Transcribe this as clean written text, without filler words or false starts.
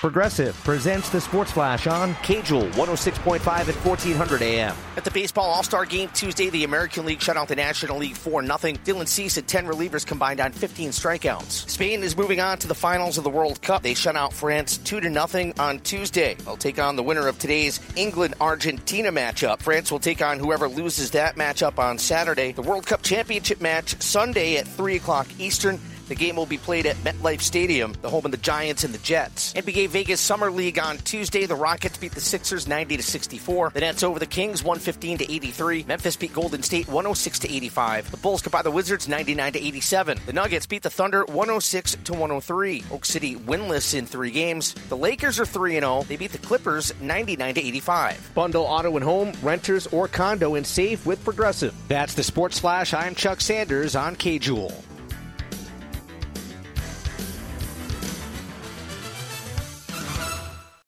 Progressive presents the Sports Flash on KJUL 106.5 at 1400 AM. At the Baseball All-Star Game Tuesday, the American League shut out the National League 4-0. Dylan Cease had 10 relievers combined on 15 strikeouts. Spain is moving on to the finals of the World Cup. They shut out France 2-0 on Tuesday. They'll take on the winner of today's England-Argentina matchup. France will take on whoever loses that matchup on Saturday. The World Cup Championship match Sunday at 3 o'clock Eastern. The game will be played at MetLife Stadium, the home of the Giants and the Jets. NBA Vegas Summer League on Tuesday. The Rockets beat the Sixers 90-64. The Nets over the Kings 115-83. Memphis beat Golden State 106-85. The Bulls got by the Wizards 99-87. The Nuggets beat the Thunder 106-103. Oak City winless in 3 games. The Lakers are 3-0. They beat the Clippers 99-85. Bundle auto and home, renters, or condo and save with Progressive. That's the Sports Flash. I'm Chuck Sanders on KJUL.